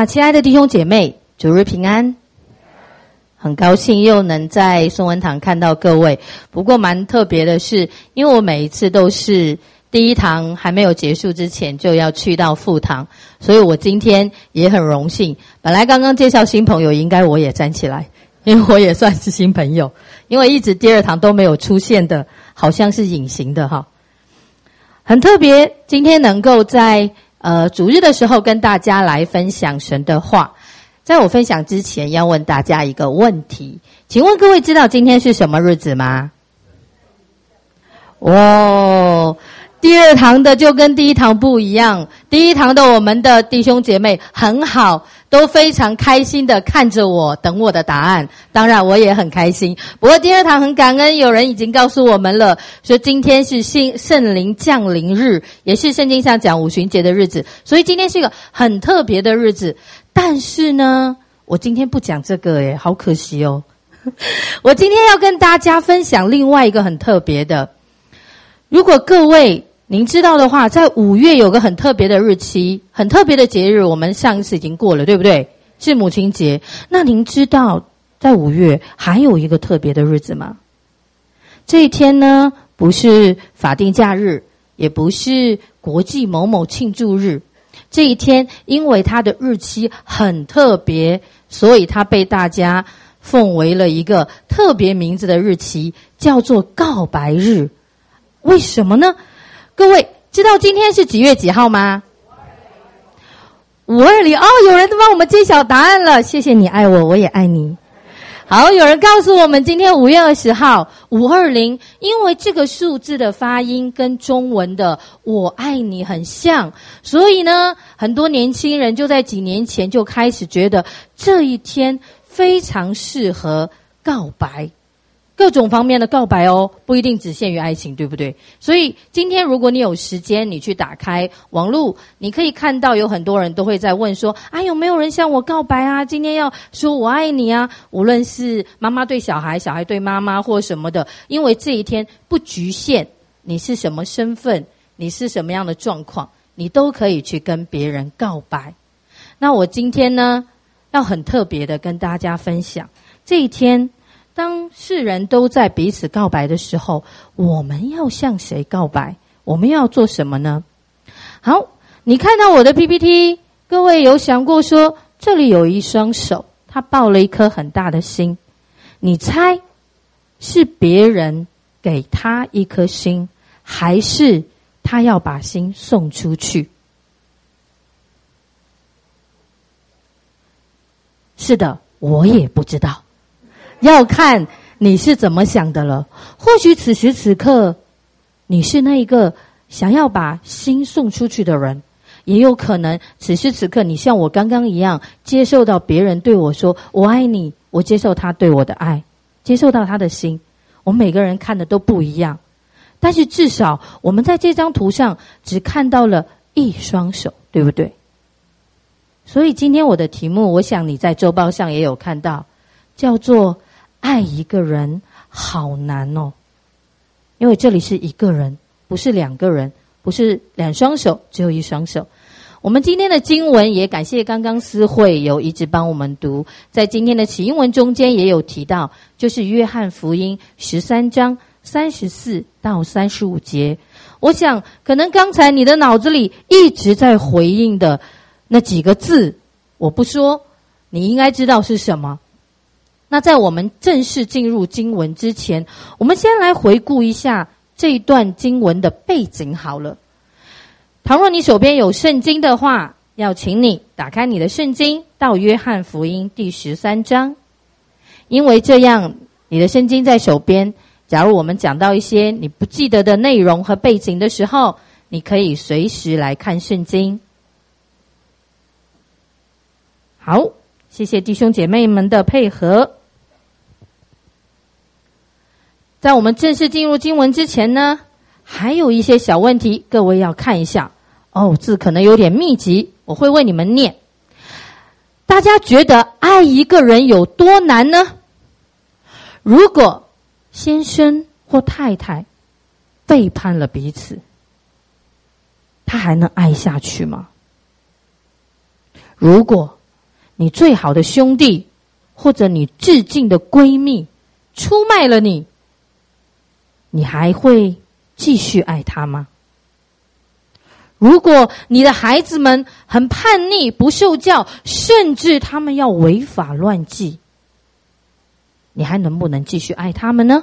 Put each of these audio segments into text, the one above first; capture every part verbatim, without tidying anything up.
亲爱的弟兄姐妹，主日平安。很高兴又能在颂恩堂看到各位。不过蛮特别的是，因为我每一次都是第一堂还没有结束之前就要去到副堂，所以我今天也很荣幸。本来刚刚介绍新朋友，应该我也站起来，因为我也算是新朋友，因为一直第二堂都没有出现的，好像是隐形的哈。很特别，今天能够在呃主日的时候跟大家来分享神的话。在我分享之前，要问大家一个问题，请问各位知道今天是什么日子吗？哦，第二堂的就跟第一堂不一样。第一堂的我们的弟兄姐妹很好，都非常开心的看着我，等我的答案。当然我也很开心。不过第二堂很感恩，有人已经告诉我们了，说今天是圣灵降临日，也是圣经上讲五旬节的日子，所以今天是一个很特别的日子。但是呢，我今天不讲这个诶，好可惜哦。我今天要跟大家分享另外一个很特别的。如果各位您知道的话，在五月有个很特别的日期，很特别的节日，我们上一次已经过了，对不对？是母亲节。那您知道在五月还有一个特别的日子吗？这一天呢，不是法定假日，也不是国际某某庆祝日。这一天因为它的日期很特别，所以它被大家奉为了一个特别名字的日期，叫做告白日。为什么呢？各位知道今天是几月几号吗？五二零。哦，有人帮我们揭晓答案了，谢谢你爱我，我也爱你。好，有人告诉我们今天五月二十号五二零，因为这个数字的发音跟中文的我爱你很像，所以呢很多年轻人就在几年前就开始觉得这一天非常适合告白，各种方面的告白哦，不一定只限于爱情，对不对？所以今天如果你有时间，你去打开网络，你可以看到有很多人都会在问说，啊，有没有人向我告白啊？今天要说我爱你啊！无论是妈妈对小孩，小孩对妈妈或什么的，因为这一天不局限你是什么身份，你是什么样的状况，你都可以去跟别人告白。那我今天呢，要很特别的跟大家分享，这一天当世人都在彼此告白的时候，我们要向谁告白？我们要做什么呢？好，你看到我的 P P T， 各位有想过说，这里有一双手，他抱了一颗很大的心，你猜是别人给他一颗心，还是他要把心送出去？是的，我也不知道。要看你是怎么想的了。或许此时此刻你是那一个想要把心送出去的人，也有可能此时此刻你像我刚刚一样，接受到别人对我说我爱你，我接受他对我的爱，接受到他的心。我们每个人看的都不一样，但是至少我们在这张图上只看到了一双手，对不对？所以今天我的题目，我想你在周报上也有看到，叫做爱一个人好难哦。因为这里是一个人，不是两个人，不是两双手，只有一双手。我们今天的经文也感谢刚刚思慧有一直帮我们读，在今天的起因文中间也有提到，就是约翰福音十三章三十四到三十五节。我想可能刚才你的脑子里一直在回应的那几个字，我不说，你应该知道是什么。那在我们正式进入经文之前，我们先来回顾一下这一段经文的背景好了。倘若你手边有圣经的话，要请你打开你的圣经到约翰福音第十三章。因为这样你的圣经在手边，假如我们讲到一些你不记得的内容和背景的时候，你可以随时来看圣经。好，谢谢弟兄姐妹们的配合。在我们正式进入经文之前呢，还有一些小问题，各位要看一下哦，字可能有点密集，我会为你们念。大家觉得爱一个人有多难呢？如果先生或太太背叛了彼此，他还能爱下去吗？如果你最好的兄弟或者你至近的闺蜜出卖了你，你还会继续爱他吗？如果你的孩子们很叛逆，不受教，甚至他们要违法乱纪，你还能不能继续爱他们呢？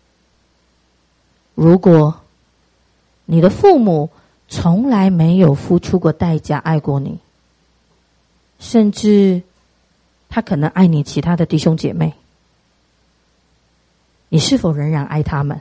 如果你的父母从来没有付出过代价爱过你，甚至他可能爱你其他的弟兄姐妹，你是否仍然爱他们？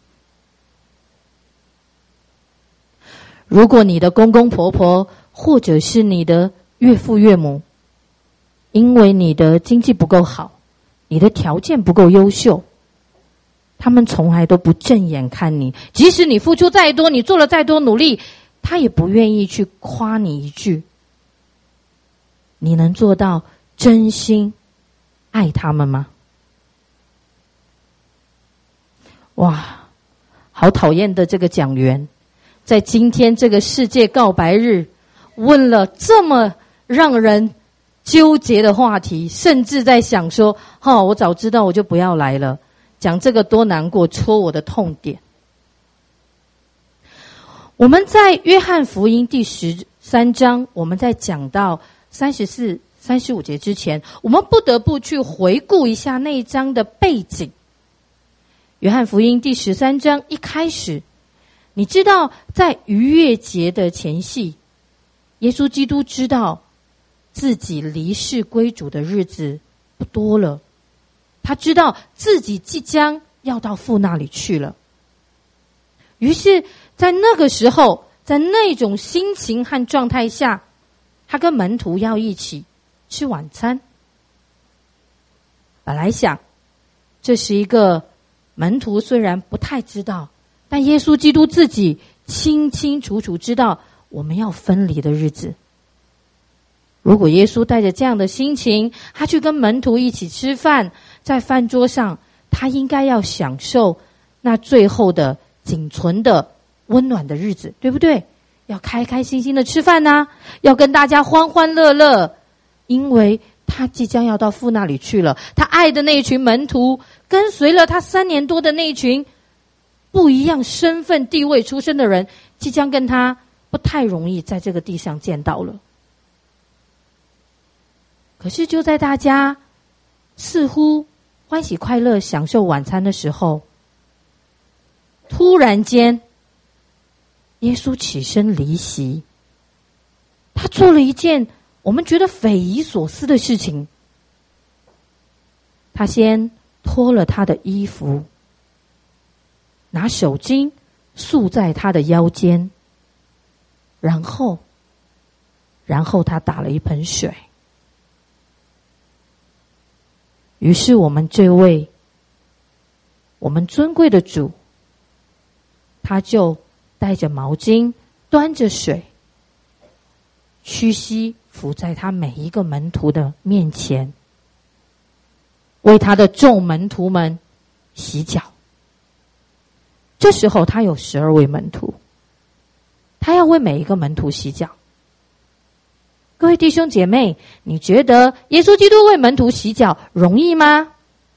如果你的公公婆婆或者是你的岳父岳母，因为你的经济不够好，你的条件不够优秀，他们从来都不正眼看你，即使你付出再多，你做了再多努力，他也不愿意去夸你一句，你能做到真心爱他们吗？哇，好讨厌的这个讲员，在今天这个世界告白日问了这么让人纠结的话题，甚至在想说，哦，我早知道我就不要来了，讲这个多难过，戳我的痛点。我们在约翰福音第十三章，我们在讲到三十四、三十五节之前，我们不得不去回顾一下那一章的背景。约翰福音第十三章一开始，你知道在逾越节的前夕，耶稣基督知道自己离世归主的日子不多了，他知道自己即将要到父那里去了。于是在那个时候，在那种心情和状态下，他跟门徒要一起吃晚餐。本来想这是一个门徒虽然不太知道，但耶稣基督自己清清楚楚知道我们要分离的日子。如果耶稣带着这样的心情，他去跟门徒一起吃饭，在饭桌上他应该要享受那最后的仅存的温暖的日子，对不对？要开开心心的吃饭啊，要跟大家欢欢乐乐，因为他即将要到父那里去了。他爱的那一群门徒，跟随了他三年多的那一群不一样身份地位出身的人，即将跟他不太容易在这个地上见到了。可是就在大家似乎欢喜快乐享受晚餐的时候，突然间耶稣起身离席，他做了一件我们觉得匪夷所思的事情。他先脱了他的衣服，拿手巾束在他的腰间，然后然后他打了一盆水。于是我们这位我们尊贵的主，他就带着毛巾，端着水，屈膝伏在他每一个门徒的面前，为他的众门徒们洗脚。这时候他有十二位门徒，他要为每一个门徒洗脚。各位弟兄姐妹，你觉得耶稣基督为门徒洗脚容易吗？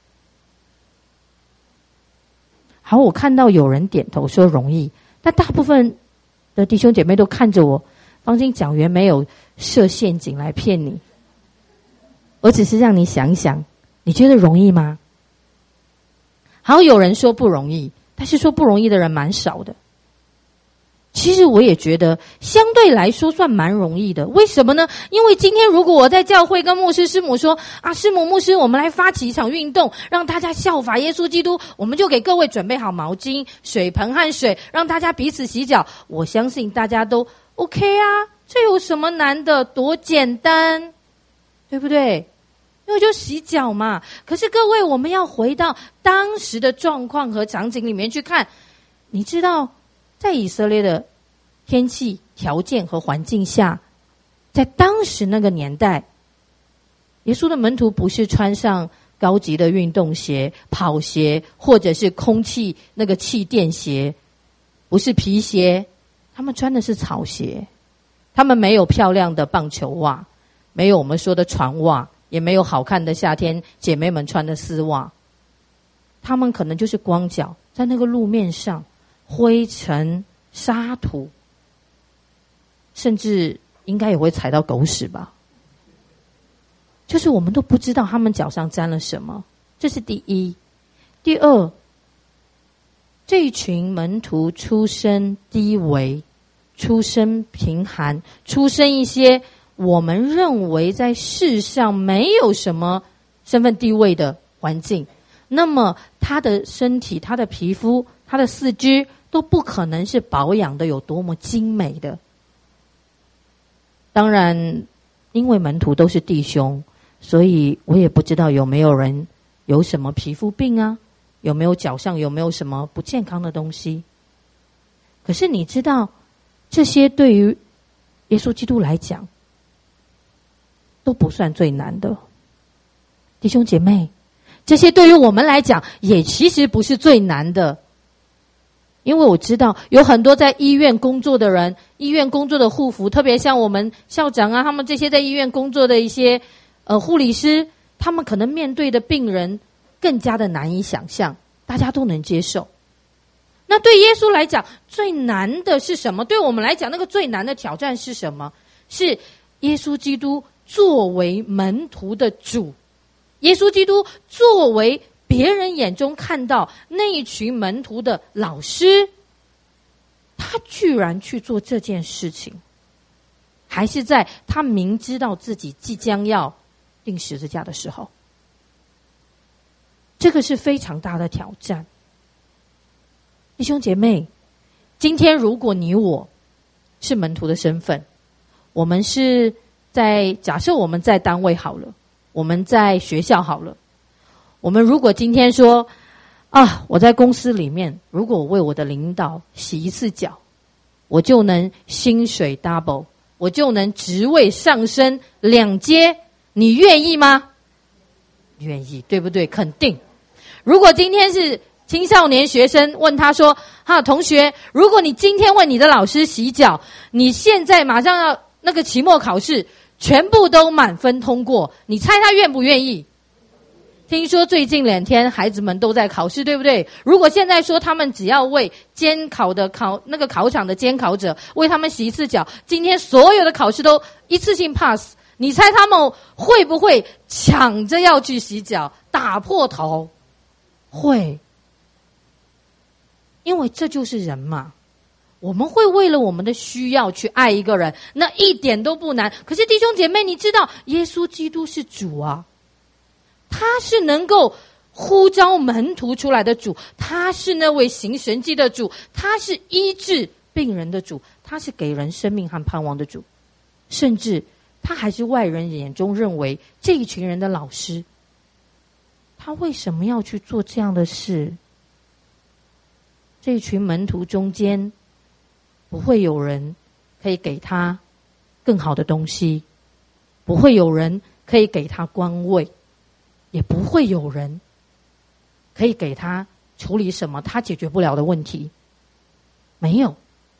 好，我看到有人点头说容易，但大部分的弟兄姐妹都看着我，方经讲员没有设陷阱来骗你，我只是让你想想，你觉得容易吗？好，有人说不容易，但是说不容易的人蛮少的。其实我也觉得相对来说算蛮容易的。为什么呢？因为今天如果我在教会跟牧师师母说啊，师母牧师，我们来发起一场运动，让大家效法耶稣基督，我们就给各位准备好毛巾、水盆和水，让大家彼此洗脚。我相信大家都 OK 啊，这有什么难的？多简单，对不对？因为就洗脚嘛。可是各位，我们要回到当时的状况和场景里面去看。你知道在以色列的天气条件和环境下，在当时那个年代，耶稣的门徒不是穿上高级的运动鞋、跑鞋，或者是空气那个气垫鞋，不是皮鞋，他们穿的是草鞋，他们没有漂亮的棒球袜， 没有我们说的船袜，也没有好看的夏天姐妹们穿的丝袜，他们可能就是光脚在那个路面上，灰尘沙土，甚至应该也会踩到狗屎吧，就是我们都不知道他们脚上沾了什么。这是第一。第二，这一群门徒出身低微，出身贫寒，出身一些我们认为在世上没有什么身份地位的环境，那么他的身体、他的皮肤、他的四肢都不可能是保养的有多么精美的。当然因为门徒都是弟兄，所以我也不知道有没有人有什么皮肤病啊，有没有脚上有没有什么不健康的东西。可是你知道，这些对于耶稣基督来讲都不算最难的。弟兄姐妹，这些对于我们来讲也其实不是最难的。因为我知道有很多在医院工作的人，医院工作的护服，特别像我们校长啊，他们这些在医院工作的一些呃护理师，他们可能面对的病人更加的难以想象，大家都能接受。那对耶稣来讲最难的是什么？对我们来讲那个最难的挑战是什么？是耶稣基督作为门徒的主，耶稣基督作为别人眼中看到那一群门徒的老师，他居然去做这件事情，还是在他明知道自己即将要钉十字架的时候。这个是非常大的挑战。弟兄姐妹，今天如果你我是门徒的身份，我们是在假设我们在单位好了，我们在学校好了，我们如果今天说啊，我在公司里面，如果我为我的领导洗一次脚，我就能薪水 double， 我就能职位上升两阶，你愿意吗？愿意，对不对？肯定。如果今天是青少年学生问他说，哈，同学，如果你今天为你的老师洗脚，你现在马上要那个期末考试全部都满分通过，你猜他愿不愿意？听说最近两天孩子们都在考试，对不对？如果现在说他们只要为监考的考那个考场的监考者为他们洗一次脚，今天所有的考试都一次性 pass， 你猜他们会不会抢着要去洗脚，打破头？会。因为这就是人嘛，我们会为了我们的需要去爱一个人，那一点都不难。可是弟兄姐妹，你知道耶稣基督是主啊，他是能够呼召门徒出来的主，他是那位行神迹的主，他是医治病人的主，他是给人生命和盼望的主，甚至他还是外人眼中认为这一群人的老师。他为什么要去做这样的事？这一群门徒中间不会有人可以给他更好的东西，不会有人可以给他官位，也不会有人可以给他处理什么他解决不了的问题，没有。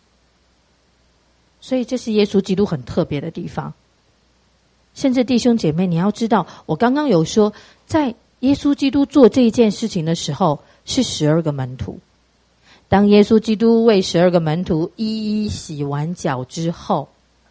所以这是耶稣基督很特别的地方。甚至弟兄姐妹，你要知道，我刚刚有说，在耶稣基督做这一件事情的时候是十二个门徒。当耶稣基督为十二个门徒一一洗完脚之后，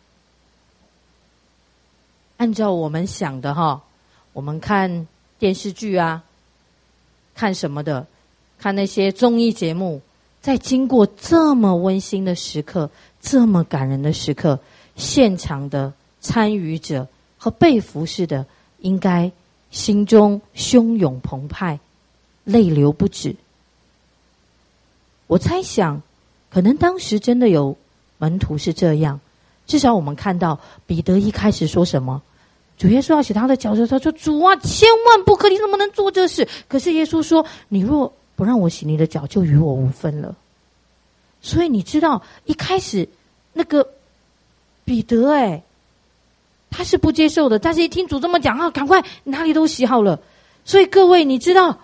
按照我们想的哈，我们看电视剧啊，看什么的，看那些综艺节目，在经过这么温馨的时刻，这么感人的时刻，现场的参与者和被服侍的应该心中汹涌澎湃，泪流不止。我猜想可能当时真的有门徒是这样，至少我们看到彼得一开始说什么，主耶稣要洗他的脚的时候，他说，主啊，千万不可，你怎么能做这事？可是耶稣说，你若不让我洗你的脚，就与我无分了。所以你知道一开始那个彼得哎，他是不接受的，但是一听主这么讲啊，赶快哪里都洗好了。所以各位你知道，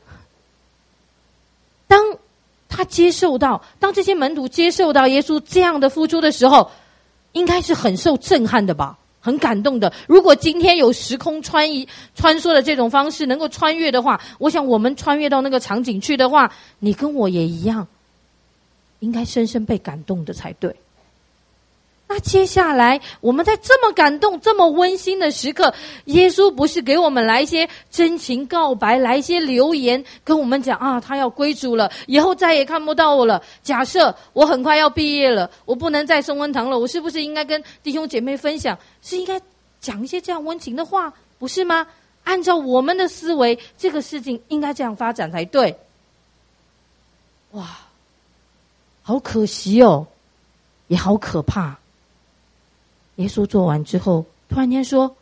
当他接受到，当这些门徒接受到耶稣这样的付出的时候，应该是很受震撼的吧？ 很感动的。如果今天有时空穿移穿梭的这种方式能够穿越的话，我想我们穿越到那个场景去的话，你跟我也一样，应该深深被感动的才对。那接下来我们在这么感动这么温馨的时刻，耶稣不是给我们来一些真情告白，来一些留言跟我们讲啊，他要归主了，以后再也看不到我了。假设我很快要毕业了，我不能再送恩堂了，我是不是应该跟弟兄姐妹分享，是应该讲一些这样温情的话，不是吗？按照我们的思维，这个事情应该这样发展才对。哇，好可惜哦，也好可怕。耶稣做完之后，突然间说：“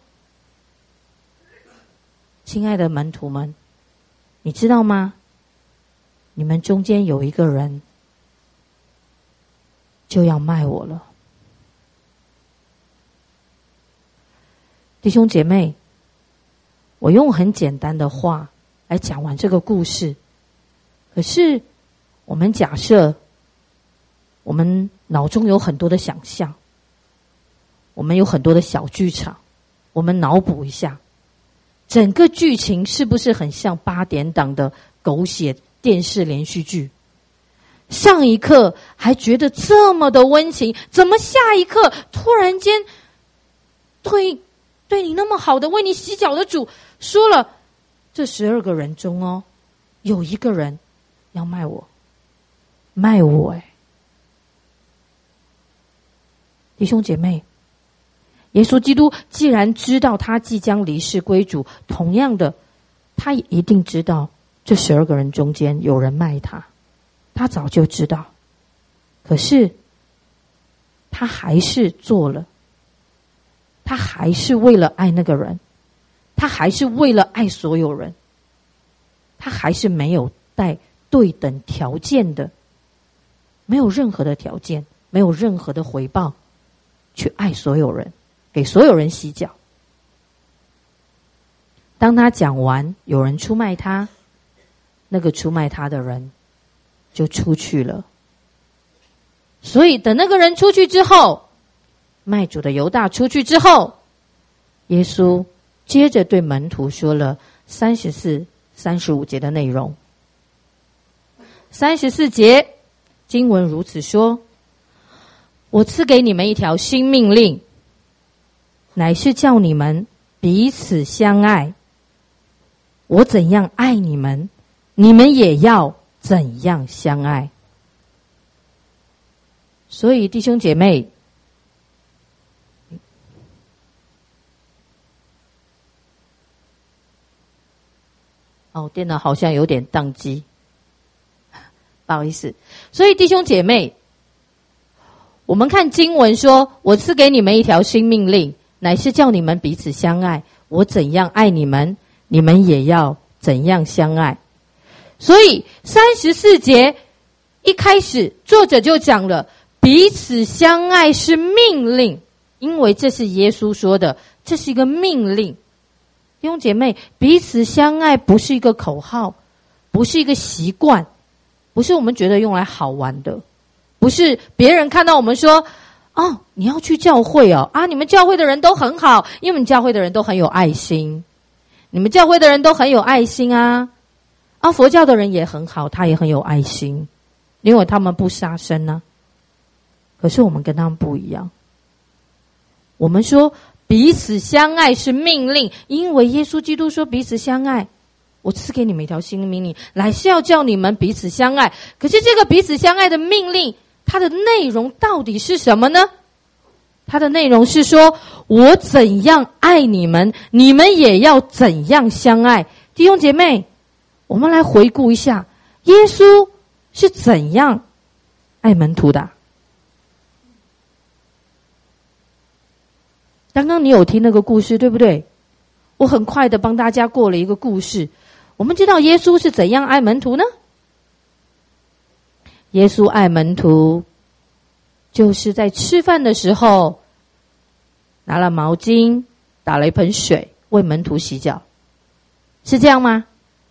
亲爱的门徒们，你知道吗？你们中间有一个人就要卖我了。”弟兄姐妹，我用很简单的话来讲完这个故事，可是我们假设，我们脑中有很多的想象，我们有很多的小剧场，我们脑补一下，整个剧情是不是很像八点档的狗血电视连续剧？上一刻还觉得这么的温情，怎么下一刻突然间对对你那么好的为你洗脚的主说了，这十二个人中哦，有一个人要卖我，卖我哎！弟兄姐妹，耶稣基督既然知道他即将离世归主，同样的，他也一定知道这十二个人中间有人卖他，他早就知道，可是他还是做了，他还是为了爱那个人，他还是为了爱所有人，他还是没有带对等条件的，没有任何的条件，没有任何的回报，去爱所有人，给所有人洗脚。当他讲完，有人出卖他，那个出卖他的人就出去了。所以等那个人出去之后，卖主的犹大出去之后，耶稣接着对门徒说了三十四、三十五节的内容。三十四节经文如此说：我赐给你们一条新命令，乃是叫你们彼此相爱。我怎样爱你们，你们也要怎样相爱。所以弟兄姐妹，哦，电脑好像有点宕机，不好意思。所以弟兄姐妹，我们看经文说，我赐给你们一条新命令，乃是叫你们彼此相爱。我怎样爱你们，你们也要怎样相爱。所以三十四节一开始作者就讲了，彼此相爱是命令，因为这是耶稣说的，这是一个命令。弟兄姐妹，彼此相爱不是一个口号，不是一个习惯，不是我们觉得用来好玩的，不是别人看到我们说，哦，你要去教会哦，啊，你们教会的人都很好，因为你们教会的人都很有爱心，你们教会的人都很有爱心啊，啊，佛教的人也很好，他也很有爱心，因为他们不杀生呢、啊。可是我们跟他们不一样，我们说彼此相爱是命令，因为耶稣基督说彼此相爱，我赐给你们一条新的命令，来是要叫你们彼此相爱。可是这个彼此相爱的命令，它的内容到底是什么呢？它的内容是说，我怎样爱你们，你们也要怎样相爱。弟兄姐妹，我们来回顾一下，耶稣是怎样爱门徒的？刚刚你有听那个故事，对不对？我很快的帮大家过了一个故事。我们知道耶稣是怎样爱门徒呢？耶稣爱门徒，就是在吃饭的时候，拿了毛巾，打了一盆水，为门徒洗脚，是这样吗？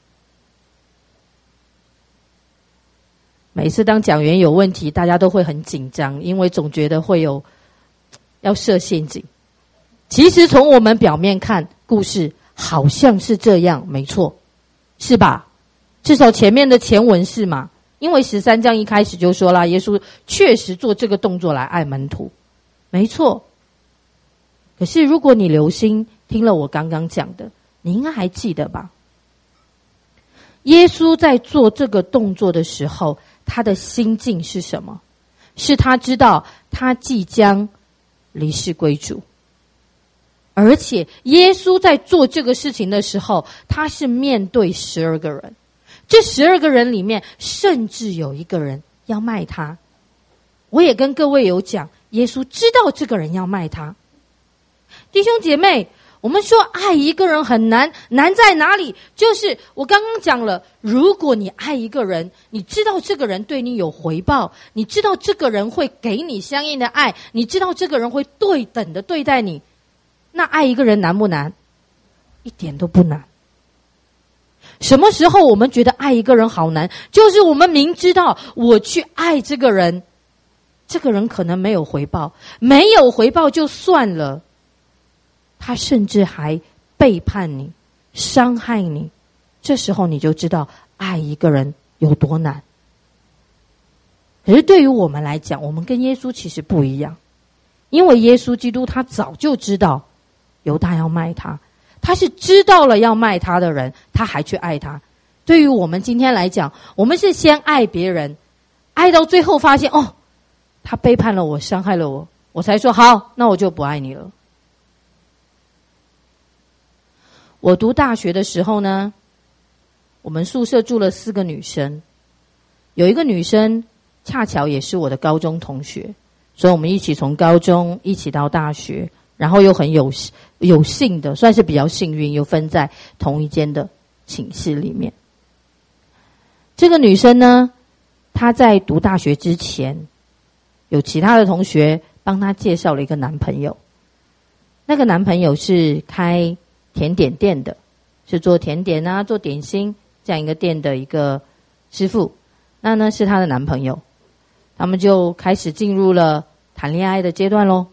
每次当讲员有问题，大家都会很紧张，因为总觉得会有要设陷阱。 其实从我们表面看，故事好像是这样，没错，是吧？至少前面的前文是嘛，因为十三章一开始就说了，耶稣确实做这个动作来爱门徒，没错。可是如果你留心听了我刚刚讲的，你应该还记得吧？耶稣在做这个动作的时候，他的心境是什么？是他知道他即将离世归主，而且耶稣在做这个事情的时候，他是面对十二个人，这十二个人里面甚至有一个人要卖他。我也跟各位有讲，耶稣知道这个人要卖他。弟兄姐妹，我们说爱一个人很难，难在哪里？就是我刚刚讲了，如果你爱一个人，你知道这个人对你有回报，你知道这个人会给你相应的爱，你知道这个人会对等的对待你，那爱一个人难不难？一点都不难。什么时候我们觉得爱一个人好难？就是我们明知道我去爱这个人，这个人可能没有回报，没有回报就算了，他甚至还背叛你，伤害你，这时候你就知道爱一个人有多难。可是对于我们来讲，我们跟耶稣其实不一样，因为耶稣基督他早就知道犹大要卖他，他是知道了要卖他的人，他还去爱他。对于我们今天来讲，我们是先爱别人，爱到最后发现哦，他背叛了我，伤害了我，我才说好，那我就不爱你了。我读大学的时候呢，我们宿舍住了四个女生，有一个女生恰巧也是我的高中同学，所以我们一起从高中一起到大学，然后又很有有幸的，算是比较幸运，又分在同一间的寝室里面。这个女生呢，她在读大学之前，有其他的同学帮她介绍了一个男朋友，那个男朋友是开甜点店的，是做甜点啊，做点心这样一个店的一个师傅。那呢是她的男朋友，他们就开始进入了谈恋爱的阶段咯。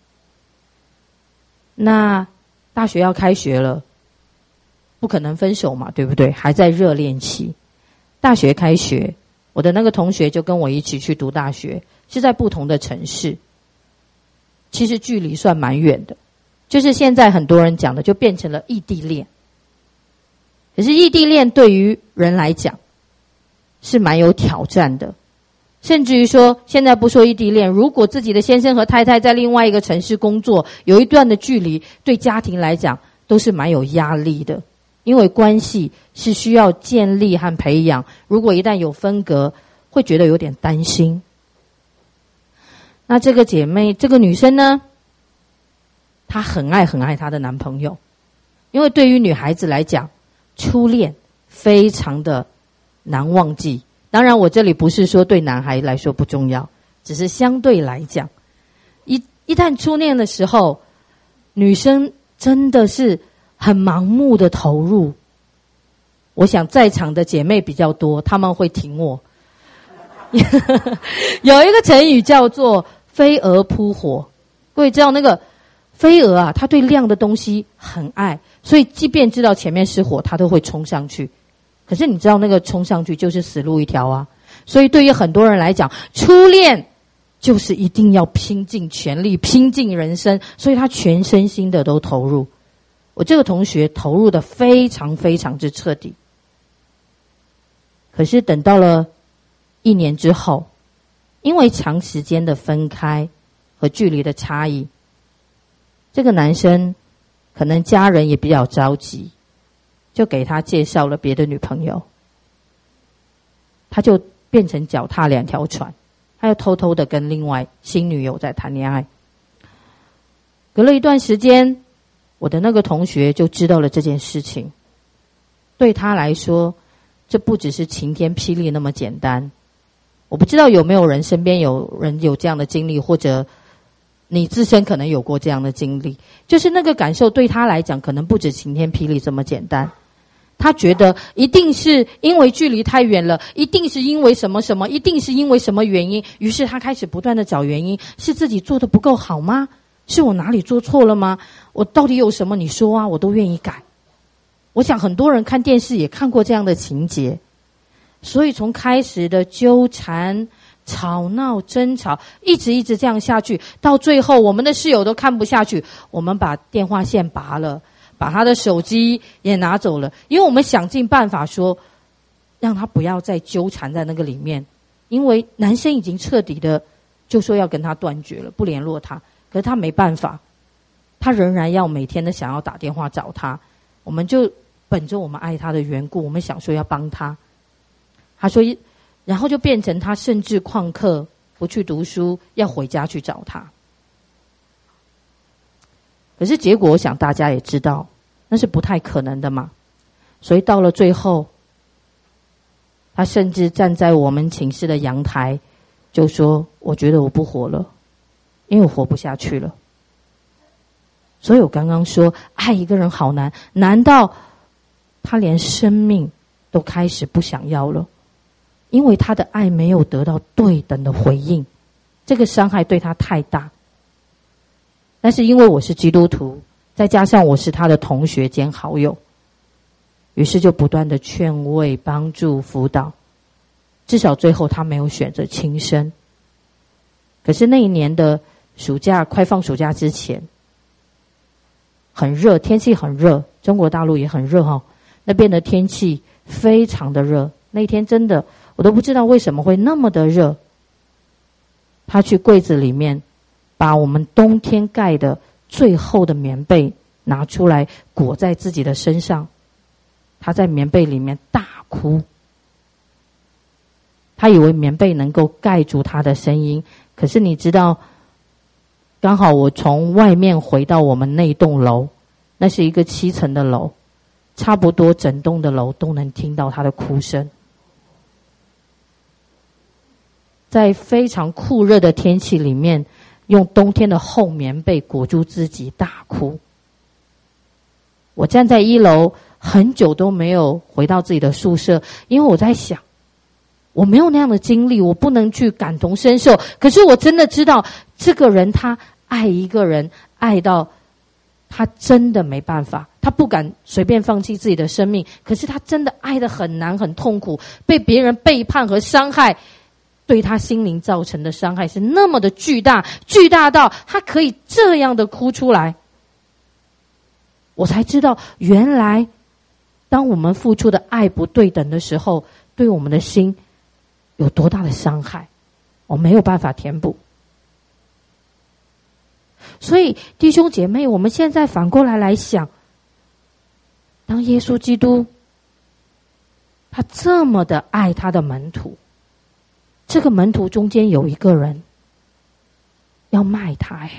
那大学要开学了，不可能分手嘛，对不对？还在热恋期。大学开学，我的那个同学就跟我一起去读大学，是在不同的城市，其实距离算蛮远的，就是现在很多人讲的就变成了异地恋。可是异地恋对于人来讲是蛮有挑战的，甚至于说现在不说异地恋，如果自己的先生和太太在另外一个城市工作，有一段的距离，对家庭来讲都是蛮有压力的，因为关系是需要建立和培养，如果一旦有分隔，会觉得有点担心。那这个姐妹，这个女生呢，她很爱很爱她的男朋友，因为对于女孩子来讲，初恋非常的难忘记。当然我这里不是说对男孩来说不重要，只是相对来讲，一一旦初恋的时候，女生真的是很盲目的投入。我想在场的姐妹比较多，她们会挺我。有一个成语叫做飞蛾扑火，各位知道那个飞蛾啊，它对亮的东西很爱，所以即便知道前面是火，它都会冲上去。可是你知道那个冲上去就是死路一条啊，所以对于很多人来讲，初恋就是一定要拼尽全力，拼尽人生，所以他全身心的都投入。我这个同学投入的非常非常之彻底。可是等到了一年之后，因为长时间的分开和距离的差异，这个男生可能家人也比较着急，就给他介绍了别的女朋友，他就变成脚踏两条船，他又偷偷的跟另外新女友在谈恋爱。隔了一段时间，我的那个同学就知道了这件事情。对他来说，这不只是晴天霹雳那么简单。我不知道有没有人身边有人有这样的经历，或者你自身可能有过这样的经历，就是那个感受对他来讲可能不止晴天霹雳这么简单。他觉得一定是因为距离太远了，一定是因为什么什么，一定是因为什么原因，于是他开始不断的找原因，是自己做的不够好吗？ 是我哪里做错了吗？我到底有什么？你说啊，我都愿意改。我想很多人看电视也看过这样的情节，所以从开始的纠缠、吵闹、争吵，一直一直这样下去，到最后我们的室友都看不下去，我们把电话线拔了，把他的手机也拿走了，因为我们想尽办法说，让他不要再纠缠在那个里面，因为男生已经彻底的就说要跟他断绝了，不联络他，可是他没办法，他仍然要每天的想要打电话找他。我们就本着我们爱他的缘故，我们想说要帮他。他说，然后就变成他甚至旷课，不去读书，要回家去找他。可是结果我想大家也知道，那是不太可能的嘛。所以到了最后，他甚至站在我们寝室的阳台，就说：“我觉得我不活了，因为我活不下去了。”所以我刚刚说，爱一个人好难，难道他连生命都开始不想要了？因为他的爱没有得到对等的回应，这个伤害对他太大。但是因为我是基督徒，再加上我是他的同学兼好友，于是就不断的劝慰、帮助、辅导，至少最后他没有选择轻生。可是那一年的暑假，快放暑假之前，很热，天气很热，中国大陆也很热哦，那边的天气非常的热，那天真的我都不知道为什么会那么的热。他去柜子里面把我们冬天盖的最厚的棉被拿出来裹在自己的身上，他在棉被里面大哭。他以为棉被能够盖住他的声音，可是你知道，刚好我从外面回到我们那栋楼，那是一个七层的楼，差不多整栋的楼都能听到他的哭声。在非常酷热的天气里面，用冬天的厚棉被裹住自己大哭。我站在一楼很久都没有回到自己的宿舍，因为我在想，我没有那样的经历，我不能去感同身受。可是我真的知道，这个人他爱一个人，爱到他真的没办法，他不敢随便放弃自己的生命。可是他真的爱得很难，很痛苦，被别人背叛和伤害，对他心灵造成的伤害是那么的巨大，巨大到他可以这样的哭出来。我才知道，原来当我们付出的爱不对等的时候，对我们的心有多大的伤害，我没有办法填补。所以弟兄姐妹，我们现在反过来来想，当耶稣基督他这么的爱他的门徒，这个门徒中间有一个人要卖他，哎，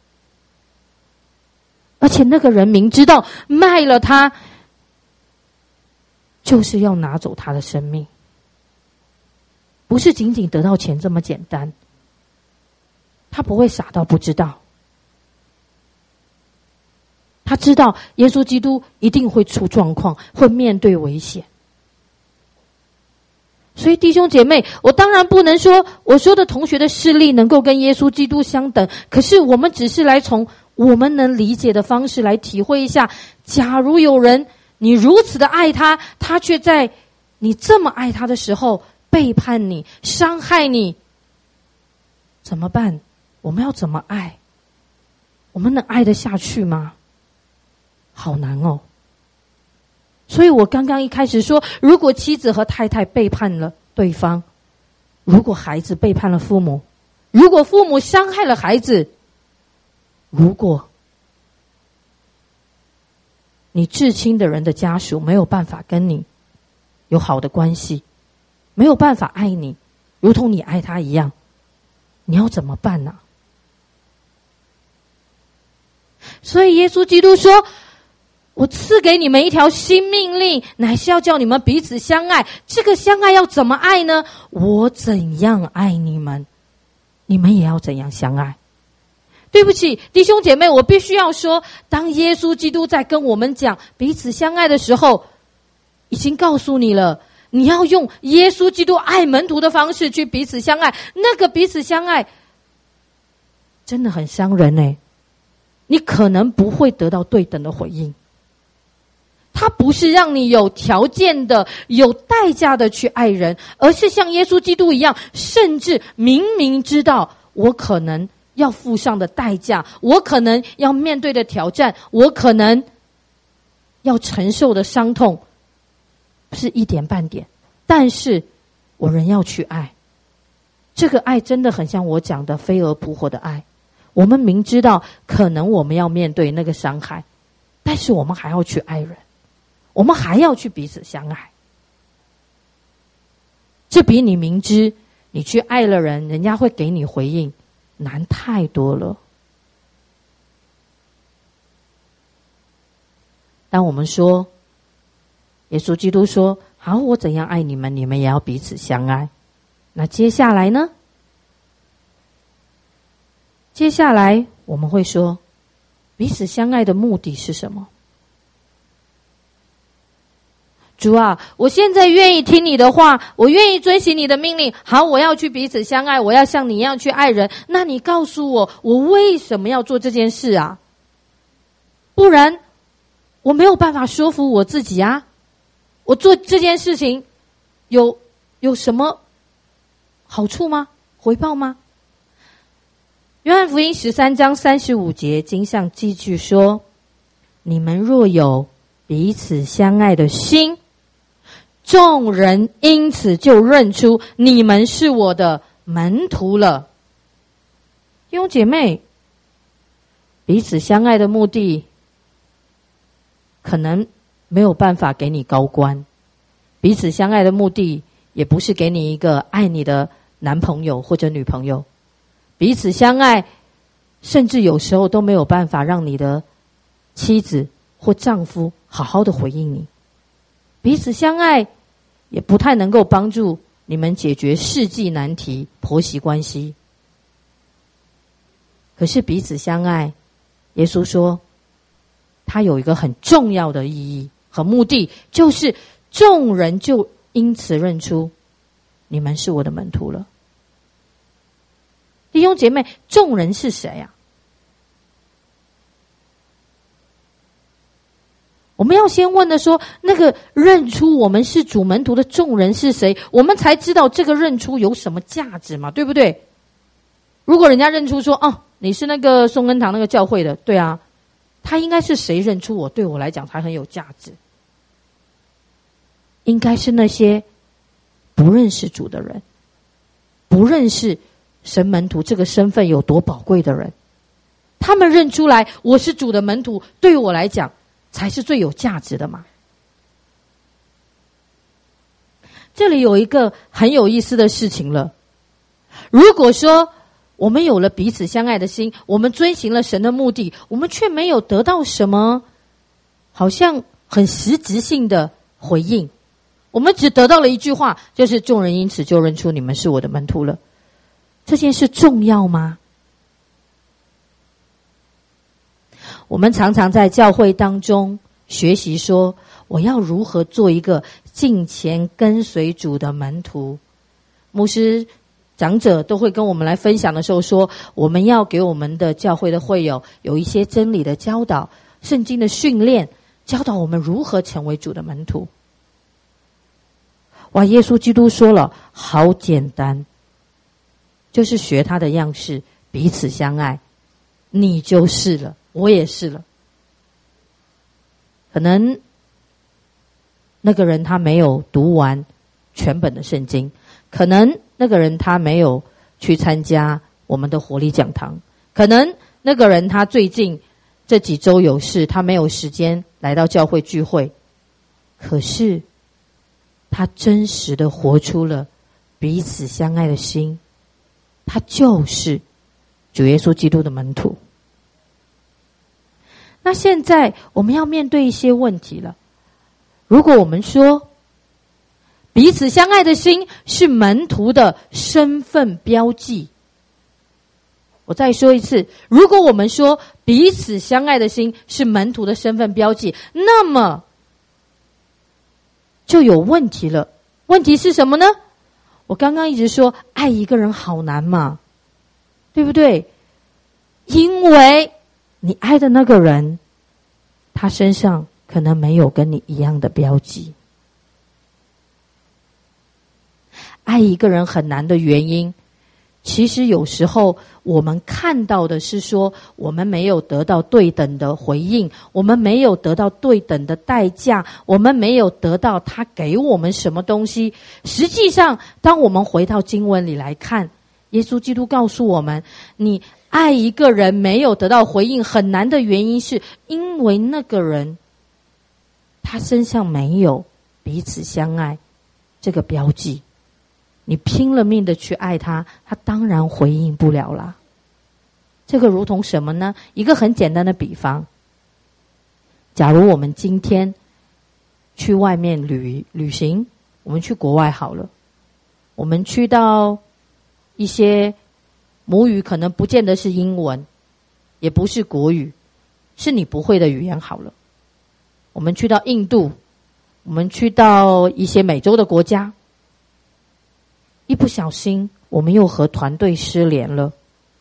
而且那个人明知道卖了他就是要拿走他的生命，不是仅仅得到钱这么简单。他不会傻到不知道，他知道耶稣基督一定会出状况，会面对危险。所以弟兄姐妹，我当然不能说我说的同学的视力能够跟耶稣基督相等，可是我们只是来从我们能理解的方式来体会一下，假如有人你如此的爱他，他却在你这么爱他的时候背叛你、伤害你，怎么办？我们要怎么爱？我们能爱得下去吗？好难哦。所以我刚刚一开始说，如果妻子和太太背叛了对方，如果孩子背叛了父母，如果父母伤害了孩子，如果你至亲的人的家属没有办法跟你有好的关系，没有办法爱你如同你爱他一样，你要怎么办呢？所以耶稣基督说，我赐给你们一条新命令，乃是要叫你们彼此相爱。这个相爱要怎么爱呢？我怎样爱你们，你们也要怎样相爱。对不起，弟兄姐妹，我必须要说，当耶稣基督在跟我们讲彼此相爱的时候，已经告诉你了，你要用耶稣基督爱门徒的方式去彼此相爱。那个彼此相爱真的很伤人耶， 你可能不会得到对等的回应。它不是让你有条件的、有代价的去爱人，而是像耶稣基督一样，甚至明明知道我可能要付上的代价，我可能要面对的挑战，我可能要承受的伤痛，不是一点半点，但是我仍要去爱。这个爱真的很像我讲的飞蛾扑火的爱。我们明知道可能我们要面对那个伤害，但是我们还要去爱人，我们还要去彼此相爱。这比你明知你去爱了人，人家会给你回应难太多了。当我们说耶稣基督说好，我怎样爱你们，你们也要彼此相爱，那接下来呢？接下来我们会说彼此相爱的目的是什么？主啊，我现在愿意听你的话，我愿意遵行你的命令。好，我要去彼此相爱，我要像你一样去爱人。那你告诉我，我为什么要做这件事啊？不然我没有办法说服我自己啊。我做这件事情有有什么好处吗？回报吗？约翰福音十三章三十五节经上记句说，你们若有彼此相爱的心，众人因此就认出你们是我的门徒了。弟兄姐妹，彼此相爱的目的可能没有办法给你高官，彼此相爱的目的也不是给你一个爱你的男朋友或者女朋友，彼此相爱甚至有时候都没有办法让你的妻子或丈夫好好的回应你，彼此相爱也不太能够帮助你们解决世纪难题、婆媳关系。可是彼此相爱，耶稣说它有一个很重要的意义和目的，就是众人就因此认出你们是我的门徒了。弟兄姐妹，众人是谁啊？我们要先问的说，那个认出我们是主门徒的众人是谁，我们才知道这个认出有什么价值嘛，对不对？如果人家认出说，哦，你是那个松恩堂那个教会的，对啊，他应该是谁认出我，对我来讲才很有价值？应该是那些不认识主的人，不认识神门徒这个身份有多宝贵的人，他们认出来我是主的门徒，对我来讲才是最有价值的嘛。这里有一个很有意思的事情了，如果说我们有了彼此相爱的心，我们遵行了神的目的，我们却没有得到什么好像很实质性的回应，我们只得到了一句话，就是众人因此就认出你们是我的门徒了。这件事重要吗？我们常常在教会当中学习说，我要如何做一个敬虔跟随主的门徒。牧师长者都会跟我们来分享的时候说，我们要给我们的教会的会友有一些真理的教导，圣经的训练，教导我们如何成为主的门徒。哇，耶稣基督说了，好简单，就是学他的样式，彼此相爱，你就是了，我也是了。可能那个人他没有读完全本的圣经，可能那个人他没有去参加我们的活力讲堂，可能那个人他最近这几周有事，他没有时间来到教会聚会，可是他真实的活出了彼此相爱的心，他就是主耶稣基督的门徒。那现在我们要面对一些问题了。如果我们说彼此相爱的心是门徒的身份标记，我再说一次，如果我们说彼此相爱的心是门徒的身份标记，那么就有问题了。问题是什么呢？我刚刚一直说爱一个人好难嘛，对不对？因为你爱的那个人，他身上可能没有跟你一样的标记。爱一个人很难的原因，其实有时候我们看到的是说，我们没有得到对等的回应，我们没有得到对等的代价，我们没有得到他给我们什么东西。实际上，当我们回到经文里来看，耶稣基督告诉我们，你爱一个人没有得到回应很难的原因，是因为那个人他身上没有彼此相爱这个标记。你拼了命的去爱他，他当然回应不了啦。这个如同什么呢？一个很简单的比方，假如我们今天去外面旅旅行，我们去国外好了，我们去到一些母语可能不见得是英文，也不是国语，是你不会的语言好了。我们去到印度，我们去到一些美洲的国家，一不小心我们又和团队失联了，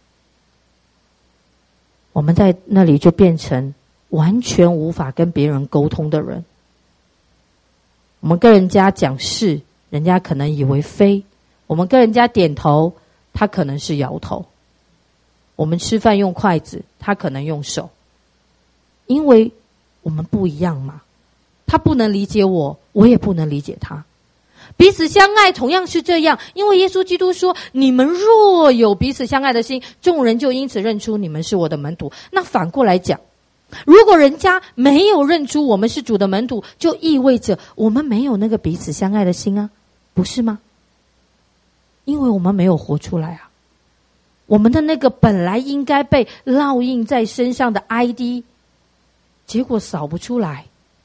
我们在那里就变成完全无法跟别人沟通的人。我们跟人家讲是，人家可能以为非；我们跟人家点头，他可能是摇头；我们吃饭用筷子，他可能用手。因为我们不一样嘛，他不能理解我，我也不能理解他。彼此相爱同样是这样，因为耶稣基督说，你们若有彼此相爱的心，众人就因此认出你们是我的门徒。那反过来讲，如果人家没有认出我们是主的门徒，就意味着我们没有那个彼此相爱的心啊，不是吗？因为我们没有活出来啊，我们的那个本来应该被烙印在身上的 I D， 结果扫不出来。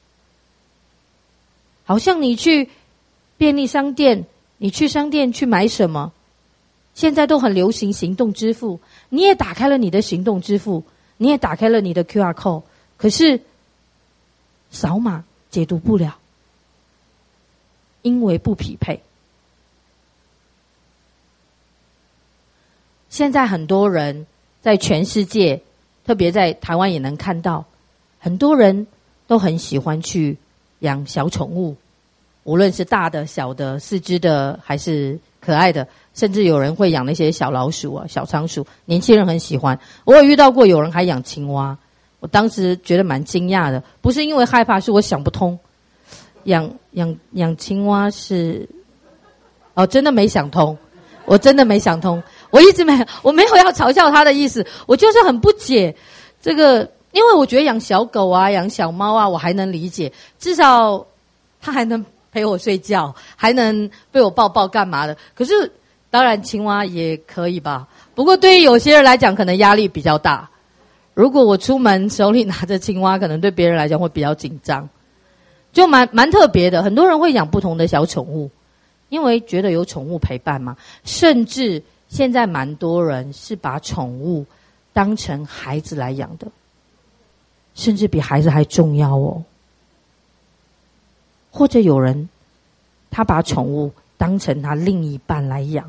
好像你去便利商店，你去商店去买什么，现在都很流行行动支付，你也打开了你的行动支付，你也打开了你的 Q R code， 可是扫码解读不了，因为不匹配。现在很多人在全世界，特别在台湾也能看到，很多人都很喜欢去养小宠物，无论是大的、小的、四肢的还是可爱的，甚至有人会养那些小老鼠啊、小仓鼠，年轻人很喜欢。我有遇到过有人还养青蛙，我当时觉得蛮惊讶的，不是因为害怕，是我想不通，养养养青蛙是，哦，真的没想通，我真的没想通，我一直没有，我没有要嘲笑他的意思，我就是很不解这个，因为我觉得养小狗啊、养小猫啊，我还能理解，至少它还能陪我睡觉，还能被我抱抱干嘛的。可是当然青蛙也可以吧，不过对于有些人来讲可能压力比较大，如果我出门手里拿着青蛙，可能对别人来讲会比较紧张，就蛮蛮特别的。很多人会养不同的小宠物，因为觉得有宠物陪伴嘛，甚至现在蛮多人是把宠物当成孩子来养的，甚至比孩子还重要哦。或者有人他把宠物当成他另一半来养，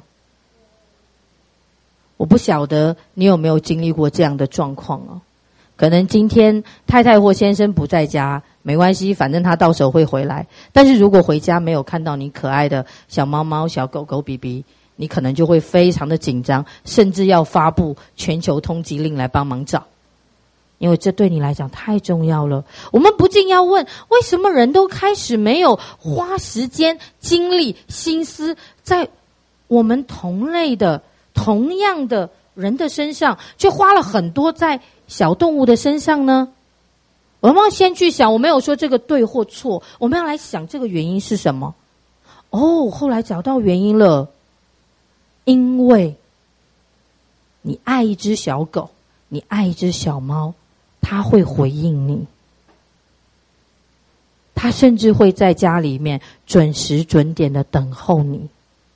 我不晓得你有没有经历过这样的状况哦。可能今天太太或先生不在家，没关系，反正他到时候会回来。但是如果回家没有看到你可爱的小猫猫、小狗狗、B B， 你可能就会非常的紧张，甚至要发布全球通缉令来帮忙找。因为这对你来讲太重要了。我们不禁要问，为什么人都开始没有花时间、精力、心思在我们同类的、同样的人的身上，却花了很多在小动物的身上呢？我们要先去想，我没有说这个对或错，我们要来想这个原因是什么。哦，后来找到原因了，因为你爱一只小狗，你爱一只小猫，他会回应你，他甚至会在家里面准时准点的等候你。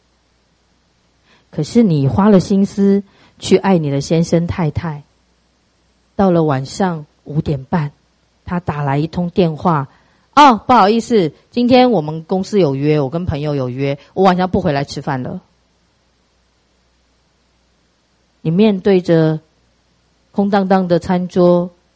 可是你花了心思去爱你的先生太太，到了晚上五点半，他打来一通电话，哦，不好意思，今天我们公司有约，我跟朋友有约，我晚上不回来吃饭了。你面对着空荡荡的餐桌，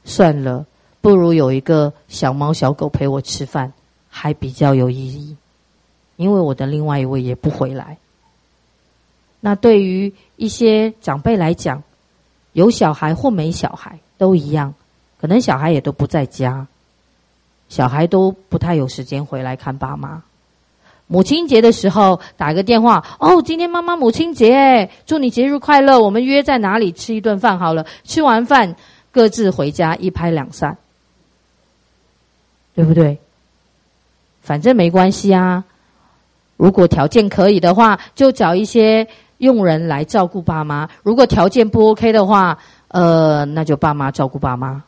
算了，不如有一个小猫小狗陪我吃饭，还比较有意义。因为我的另外一位也不回来。那对于一些长辈来讲，有小孩或没小孩都一样，可能小孩也都不在家，小孩都不太有时间回来看爸妈。母亲节的时候打个电话，哦，今天妈妈母亲节，祝你节日快乐，我们约在哪里吃一顿饭好了，吃完饭各自回家，一拍两散，对不对？反正没关系啊，如果条件可以的话，就找一些佣人来照顾爸妈，如果条件不 OK 的话，呃，那就爸妈照顾爸妈。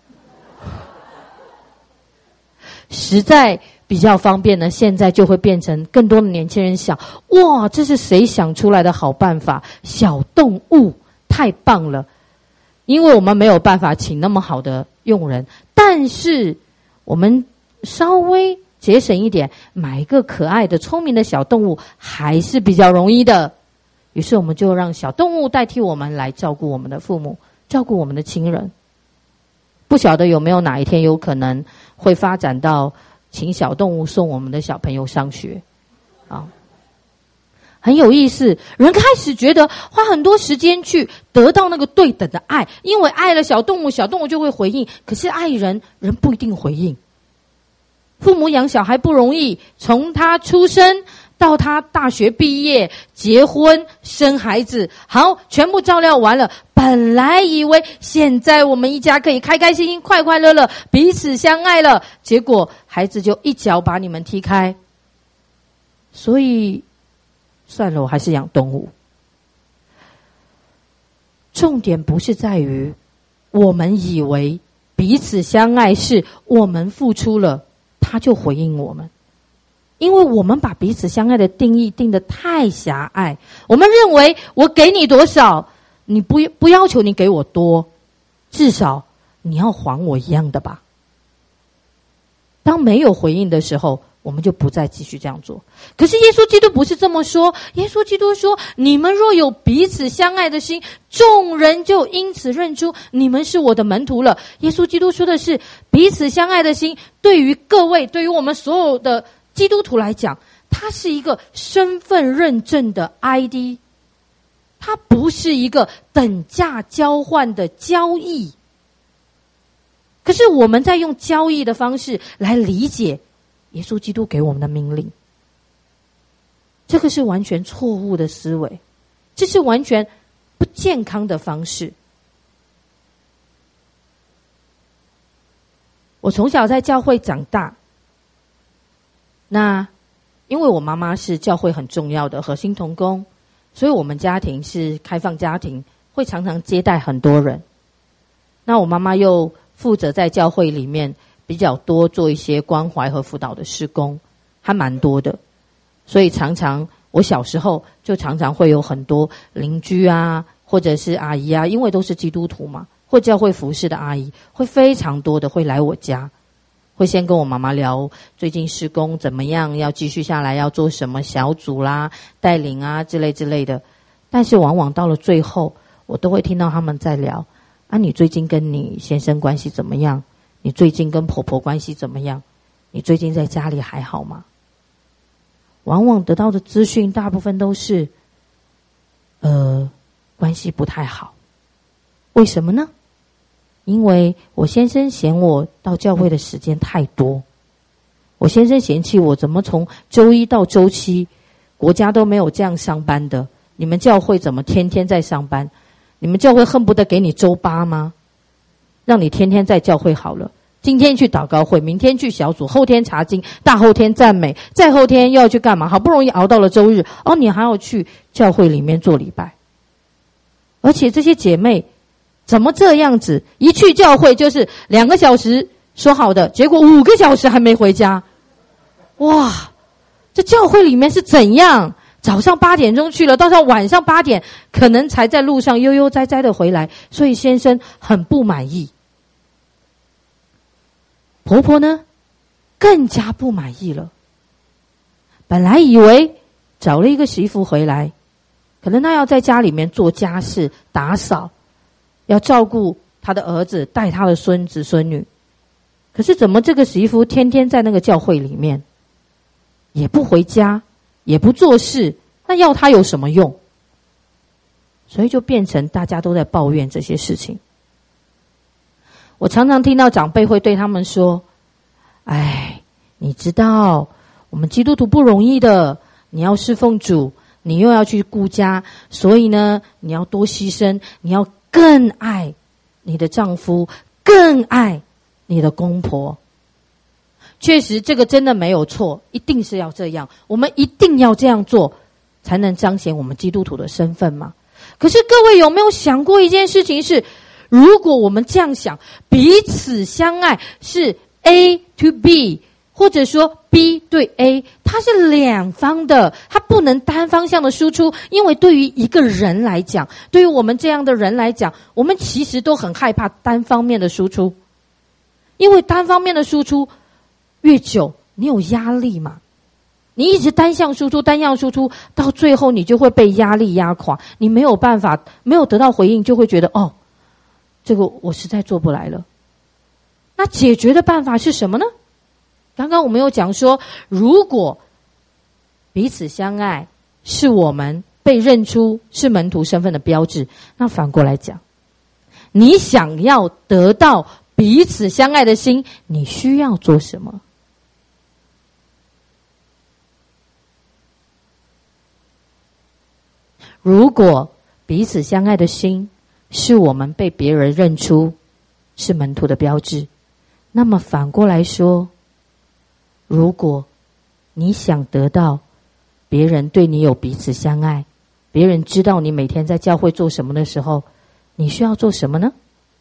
实在比较方便呢，现在就会变成更多的年轻人想，哇，这是谁想出来的好办法？小动物太棒了！因为我们没有办法请那么好的佣人，但是我们稍微节省一点，买一个可爱的聪明的小动物还是比较容易的。于是我们就让小动物代替我们来照顾我们的父母，照顾我们的亲人。不晓得有没有哪一天有可能会发展到请小动物送我们的小朋友上学啊，很有意思。人开始觉得花很多时间去得到那个对等的爱，因为爱了小动物，小动物就会回应。可是爱人，人不一定回应。父母养小孩不容易，从他出生到他大学毕业、结婚、生孩子，好，全部照料完了。本来以为现在我们一家可以开开心心、快快乐乐、彼此相爱了，结果孩子就一脚把你们踢开。所以，算了，我还是养动物。重点不是在于我们以为彼此相爱是我们付出了，他就回应我们。因为我们把彼此相爱的定义定得太狭隘，我们认为我给你多少，你不不要求你给我多，至少你要还我一样的吧。当没有回应的时候，我们就不再继续这样做。可是耶稣基督不是这么说，耶稣基督说，你们若有彼此相爱的心，众人就因此认出你们是我的门徒了。耶稣基督说的是彼此相爱的心，对于各位，对于我们所有的基督徒来讲，它是一个身份认证的 I D， 它不是一个等价交换的交易。可是我们在用交易的方式来理解耶稣基督给我们的命令，这个是完全错误的思维，这是完全不健康的方式。我从小在教会长大，那因为我妈妈是教会很重要的核心同工，所以我们家庭是开放家庭，会常常接待很多人。那我妈妈又负责在教会里面比较多做一些关怀和辅导的事工，还蛮多的。所以常常我小时候就常常会有很多邻居啊，或者是阿姨啊，因为都是基督徒嘛，或教会服侍的阿姨，会非常多的会来我家，会先跟我妈妈聊最近事工怎么样，要继续下来要做什么小组啦、带领啊之类之类的。但是往往到了最后，我都会听到他们在聊啊，你最近跟你先生关系怎么样？你最近跟婆婆关系怎么样？你最近在家里还好吗？往往得到的资讯大部分都是呃，关系不太好。为什么呢？因为我先生嫌我到教会的时间太多，我先生嫌弃我怎么从周一到周七国家都没有这样上班的，你们教会怎么天天在上班？你们教会恨不得给你周八吗？让你天天在教会好了，今天去祷告会，明天去小组，后天查经，大后天赞美，再后天又要去干嘛？好不容易熬到了周日，哦，你还要去教会里面做礼拜。而且这些姐妹怎么这样子？一去教会就是两个小时说好的，结果五个小时还没回家。哇，这教会里面是怎样？早上八点钟去了，到到晚上八点，可能才在路上悠悠哉哉的回来，所以先生很不满意。婆婆呢，更加不满意了。本来以为找了一个媳妇回来，可能她要在家里面做家事、打扫，要照顾他的儿子，带他的孙子孙女。可是怎么这个洗衣服天天在那个教会里面，也不回家，也不做事，那要他有什么用？所以就变成大家都在抱怨这些事情。我常常听到长辈会对他们说，哎，你知道我们基督徒不容易的，你要侍奉主，你又要去顾家，所以呢你要多牺牲，你要更爱你的丈夫，更爱你的公婆。确实这个真的没有错，一定是要这样，我们一定要这样做，才能彰显我们基督徒的身份嘛。可是各位有没有想过一件事情是，如果我们这样想，彼此相爱是 A to B， 或者说 B 对 A， 它是两方的，它不能单方向的输出。因为对于一个人来讲，对于我们这样的人来讲，我们其实都很害怕单方面的输出，因为单方面的输出越久，你有压力嘛，你一直单向输出单向输出，到最后你就会被压力压垮，你没有办法，没有得到回应，就会觉得哦，这个我实在做不来了。那解决的办法是什么呢？刚刚我们有讲说，如果彼此相爱是我们被认出是门徒身份的标志，那反过来讲，你想要得到彼此相爱的心，你需要做什么？如果彼此相爱的心是我们被别人认出是门徒的标志，那么反过来说，如果你想得到别人对你有彼此相爱，别人知道你每天在教会做什么的时候，你需要做什么呢？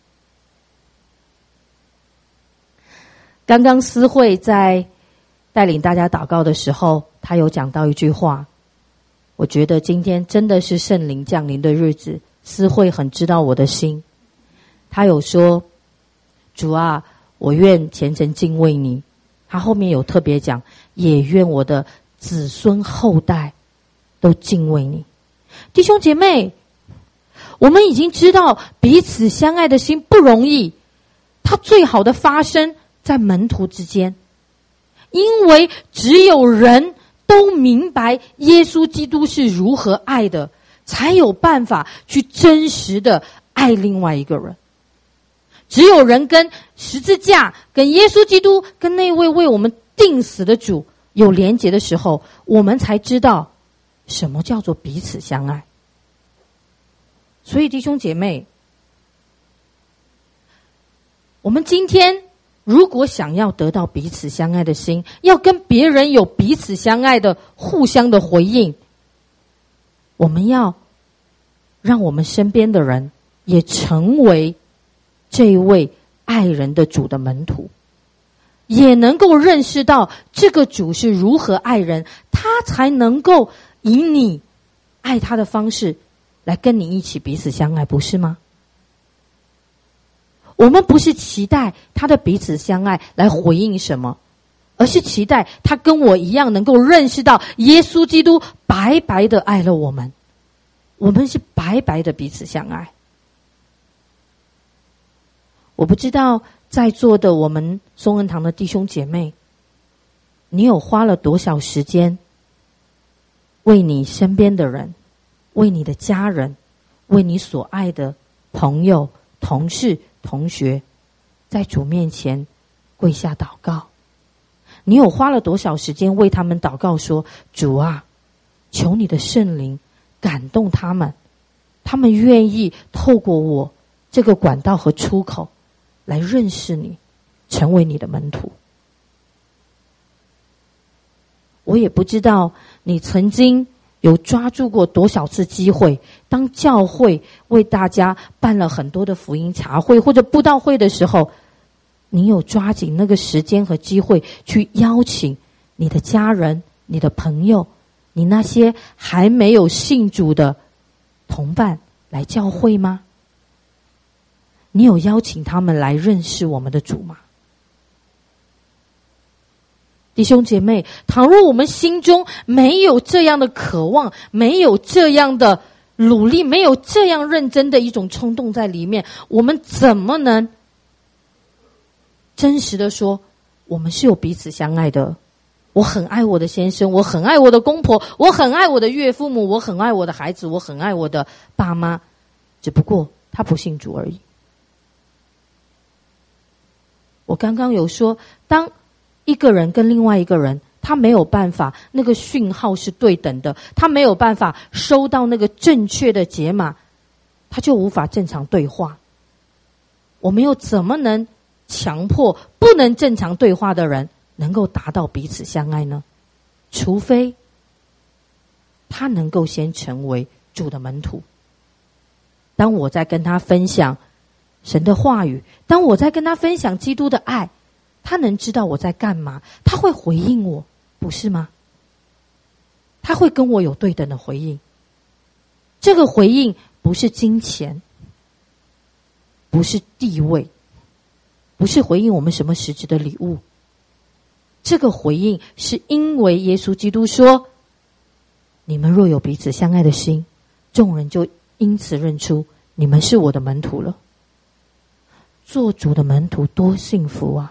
刚刚思慧在带领大家祷告的时候，他有讲到一句话，我觉得今天真的是圣灵降临的日子，思慧很知道我的心。他有说，主啊，我愿虔诚敬畏你。他后面有特别讲，也愿我的子孙后代都敬畏你。弟兄姐妹，我们已经知道彼此相爱的心不容易，它最好的发生在门徒之间，因为只有人都明白耶稣基督是如何爱的，才有办法去真实的爱另外一个人。只有人跟十字架、跟耶稣基督、跟那位为我们定死的主有连结的时候，我们才知道什么叫做彼此相爱。所以弟兄姐妹，我们今天如果想要得到彼此相爱的心，要跟别人有彼此相爱的互相的回应，我们要让我们身边的人也成为这位爱人的主的门徒，也能够认识到这个主是如何爱人，他才能够以你爱他的方式来跟你一起彼此相爱，不是吗？我们不是期待他的彼此相爱来回应什么，而是期待他跟我一样能够认识到耶稣基督白白的爱了我们，我们是白白的彼此相爱。我不知道在座的我们松恩堂的弟兄姐妹，你有花了多少时间为你身边的人，为你的家人，为你所爱的朋友、同事、同学，在主面前跪下祷告？你有花了多少时间为他们祷告，说，主啊，求你的圣灵感动他们，他们愿意透过我这个管道和出口来认识你，成为你的门徒。我也不知道你曾经有抓住过多少次机会，当教会为大家办了很多的福音茶会或者布道会的时候，你有抓紧那个时间和机会去邀请你的家人、你的朋友、你那些还没有信主的同伴来教会吗？你有邀请他们来认识我们的主吗？弟兄姐妹，倘若我们心中没有这样的渴望，没有这样的努力，没有这样认真的一种冲动在里面，我们怎么能真实的说我们是有彼此相爱的？我很爱我的先生，我很爱我的公婆，我很爱我的岳父母，我很爱我的孩子，我很爱我的爸妈，只不过他不信主而已。我刚刚有说，当一个人跟另外一个人，他没有办法，那个讯号是对等的，他没有办法收到那个正确的解码，他就无法正常对话。我们又怎么能强迫不能正常对话的人能够达到彼此相爱呢？除非他能够先成为主的门徒。当我在跟他分享神的话语，当我在跟他分享基督的爱，他能知道我在干嘛，他会回应我，不是吗？他会跟我有对等的回应。这个回应不是金钱，不是地位，不是回应我们什么实质的礼物。这个回应是因为耶稣基督说，你们若有彼此相爱的心，众人就因此认出你们是我的门徒了。做主的门徒多幸福啊！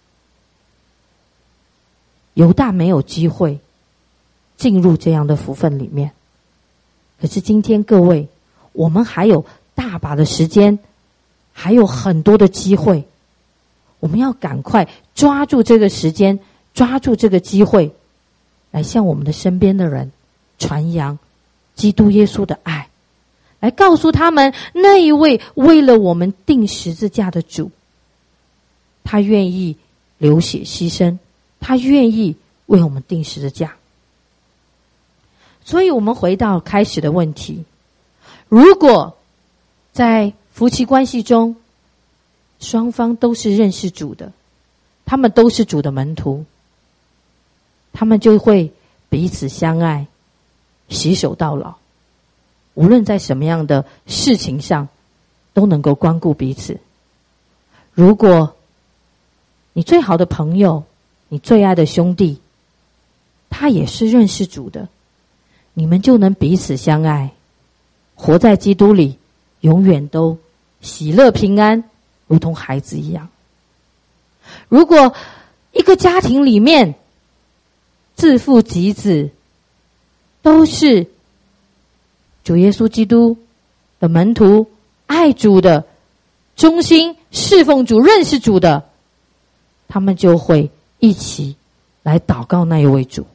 犹大没有机会进入这样的福分里面，可是今天各位，我们还有大把的时间，还有很多的机会，我们要赶快抓住这个时间，抓住这个机会，来向我们的身边的人传扬基督耶稣的爱，来告诉他们那一位为了我们钉十字架的主，他愿意流血牺牲，他愿意为我们钉十字架。所以我们回到开始的问题，如果在夫妻关系中双方都是认识主的，他们都是主的门徒，他们就会彼此相爱，携手到老，无论在什么样的事情上都能够关顾彼此。如果你最好的朋友，你最爱的兄弟，他也是认识主的，你们就能彼此相爱，活在基督里，永远都喜乐平安，如同孩子一样。如果一个家庭里面自父及子都是主耶稣基督的门徒，爱主的，忠心侍奉主，认识主的，他们就会一起来祷告那一位主。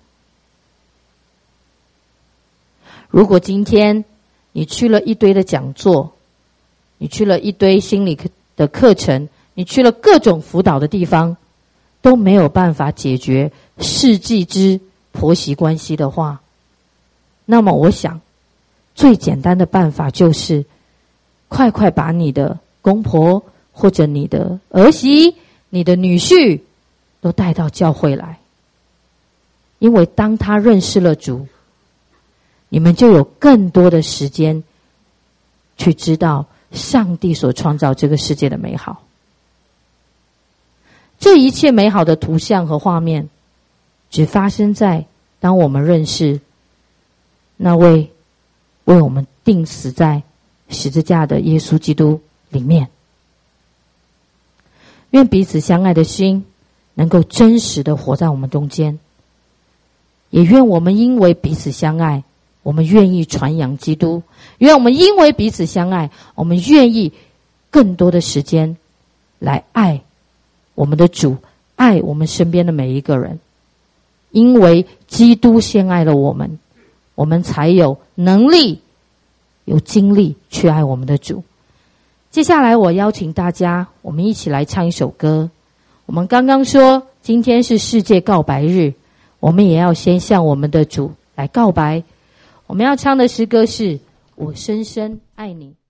如果今天你去了一堆的讲座，你去了一堆心理的课程，你去了各种辅导的地方，都没有办法解决世纪之婆媳关系的话，那么我想最简单的办法就是快快把你的公婆或者你的儿媳、你的女婿都带到教会来。因为当他认识了主，你们就有更多的时间去知道上帝所创造这个世界的美好。这一切美好的图像和画面只发生在当我们认识那位为我们钉死在十字架的耶稣基督里面。愿彼此相爱的心能够真实的活在我们中间，也愿我们因为彼此相爱，我们愿意传扬基督，愿我们因为彼此相爱，我们愿意更多的时间来爱我们的主，爱我们身边的每一个人。因为基督先爱了我们，我们才有能力有精力去爱我们的主。接下来我邀请大家，我们一起来唱一首歌。我们刚刚说今天是世界告白日，我们也要先向我们的主来告白。我们要唱的诗歌是我深深爱你。